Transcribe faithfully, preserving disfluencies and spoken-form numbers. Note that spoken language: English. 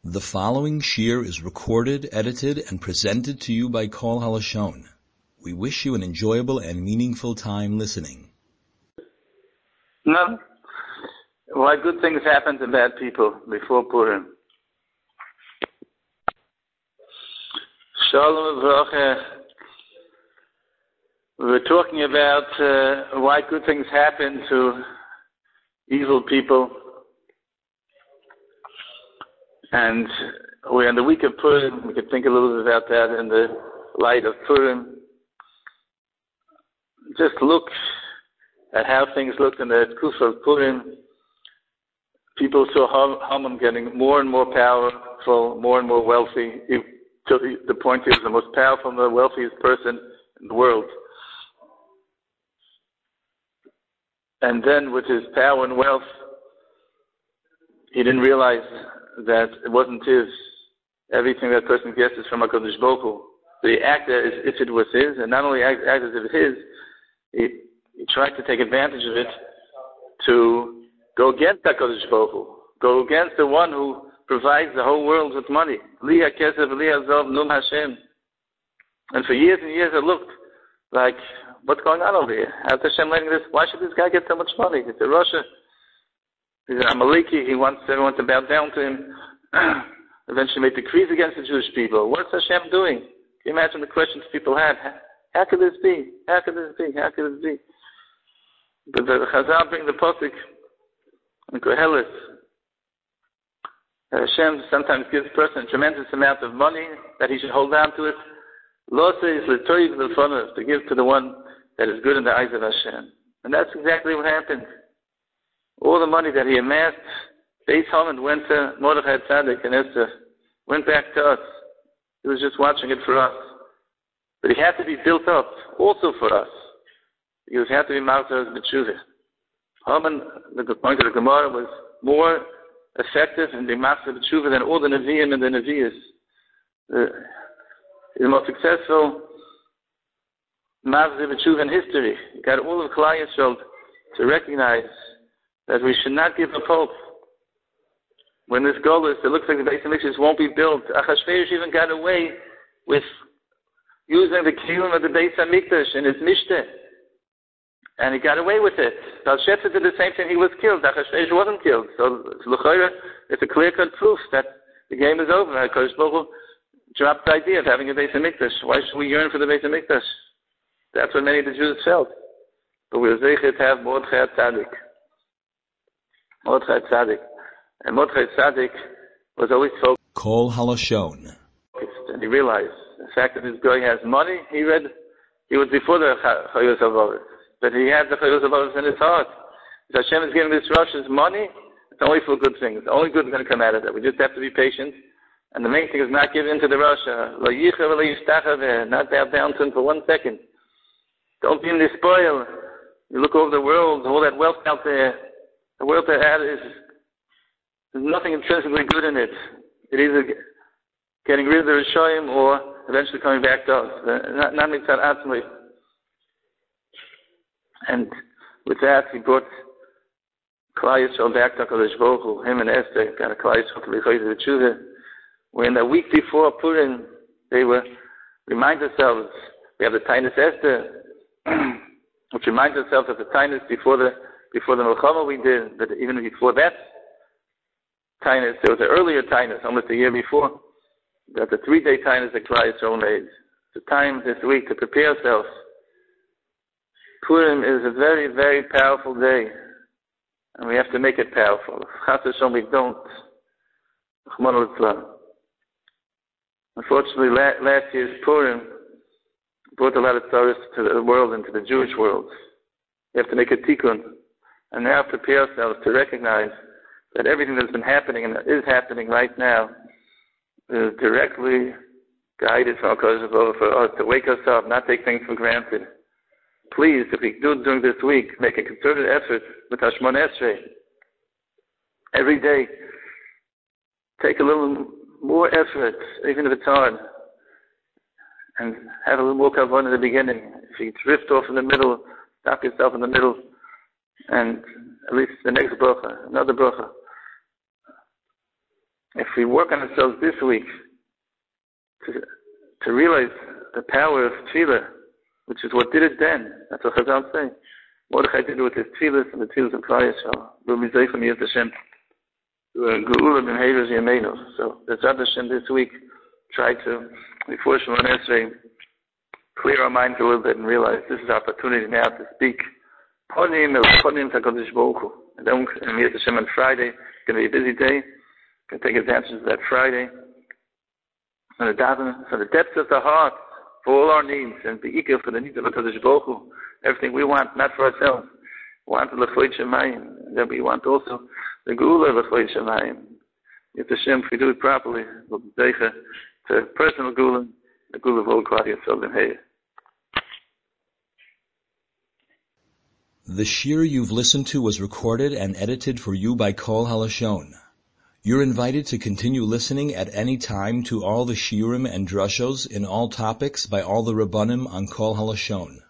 The following shir is recorded, edited, and presented to you by Kol Halashon. We wish you an enjoyable and meaningful time listening. No. Why good things happen to bad people before Purim. Shalom Avrocha. We were talking about uh, why good things happen to evil people. And we're in the week of Purim. We could think a little bit about that in the light of Purim. Just look at how things looked in the Kufa of Purim. People saw Haman getting more and more powerful, more and more wealthy, to the point he was the most powerful and the wealthiest person in the world. And then with his power and wealth, he didn't realize that it wasn't his. Everything that person gets is from HaKadosh Baruch Hu. So he acted as if it was his, and not only acted as if it was his, he, he tried to take advantage of it to go against HaKadosh Baruch Hu, go against the one who provides the whole world with money. Li HaKesef, Li HaZov, Num Hashem. And for years and years it looked like, what's going on over here? How's Hashem letting this? Why should this guy get so much money? It's a Russia. He's an Amaleki. He wants everyone to bow down to him. Eventually made decrees against the Jewish people. What's Hashem doing? Can you imagine the questions people had? How could this be? How could this be? How could this be? But the Chazal bring the posuk in Koheles. Hashem sometimes gives a person a tremendous amount of money that he should hold on to it. Lose is l'toiv l'fonav, to give to the one that is good in the eyes of Hashem. And that's exactly what happened. All the money that he amassed, Beis Haman went to Mordechai Tzaddik and Esther, went back to us. He was just watching it for us. But he had to be built up also for us. He had to be Martha's B'tshuva. Haman, the point of the Gemara, was more effective in the Martha's B'tshuva than all the Nevi'im and the Nevi'as. The, the most successful Martha's B'tshuva in history. He got all of Klal Yisrael to recognize that we should not give up hope. When this goal is, it looks like the Beis HaMikdash won't be built. Achashverosh even got away with using the kiyum of the Beis HaMikdash in his Mishteh. And he got away with it. Belshazzar did the same thing. He was killed. Achashverosh wasn't killed. So it's a clear-cut proof that the game is over. HaKadosh Baruch Hu dropped the idea of having a Beis HaMikdash. Why should we yearn for the Beis HaMikdash? That's what many of the Jews felt. But we were zeichet to have Mordechai Tzaddik. Mordechai Tzaddik. And Mordechai Tzaddik was always focused. Kol Halashon. And he realized the fact that this guy has money, he read, he was before the Chayos HaVaros. But he had the Chayos HaVaros in his heart. If Hashem is giving this Russia's money, it's only for good things. Only good is going to come out of that. We just have to be patient. And the main thing is not give in to the Russia. Not bow down to him for one second. Don't be in the spoil. You look over the world, all that wealth out there. The world that had is, there's nothing intrinsically good in it. It is either getting rid of the Rishoyim or eventually coming back to us. Not, not mitzvah atzmai. And with that, he brought Klal Yisrael back to HaKadosh Baruch Hu. Him and Esther got a Klal Yisrael to be Chayz of Tshuva. When the week before Purim, they were remind themselves, we have the Tainus Esther, which reminds ourselves of the Tainus before the Before the Melchama we did, but even before that Tainus, there was an earlier Tainus, almost a year before, that the three-day Tainus that Klal Yisrael made. It's a time this week to prepare ourselves. Purim is a very, very powerful day, and we have to make it powerful. Chas v'shalom we don't. Unfortunately, last year's Purim brought a lot of sorrows to the world and to the Jewish world. We have to make a tikkun. And now prepare ourselves to recognize that everything that's been happening and that is happening right now is directly guided from HaKadosh Baruch Hu for us to wake us up, not take things for granted. Please, if we do it during this week, make a concerted effort with Hashmon Esrei. Every day, take a little more effort, even if it's hard, and have a little more kavod in the beginning. If you drift off in the middle, stop yourself in the middle, and at least the next bracha, another bracha. if we work on ourselves this week to, to realize the power of tefillah, which is what did it then. That's what Chazal say. Mordechai did it with his tefillahs and the tefillahs of Klal Yisrael. We'll be safe from Yad Hashem. Geula b'meiros yameinu. So, B'ezrat Hashem this week, try to, before Shemon Esrei, clear our minds a little bit and realize this is our opportunity now to speak. Ponim el ponim HaKadosh Baruch Hu. And then Yad Hashem on Friday, it's going to be a busy day. Going to take advantage of that Friday. And the daven, from the depths of the heart, for all our needs, and be eager for the needs of HaKadosh Baruch Hu. Everything we want, not for ourselves. We want the L'choi Shemayim. And then we want also the Geula L'choi Shemayim. Yad Hashem, if we do it properly, we'll be zeicha to personal Geula, the Geula of all Klal Yisrael B'meiros. The shir you've listened to was recorded and edited for you by Kol HaLashon. You're invited to continue listening at any time to all the shiurim and drushos in all topics by all the Rabbanim on Kol HaLashon.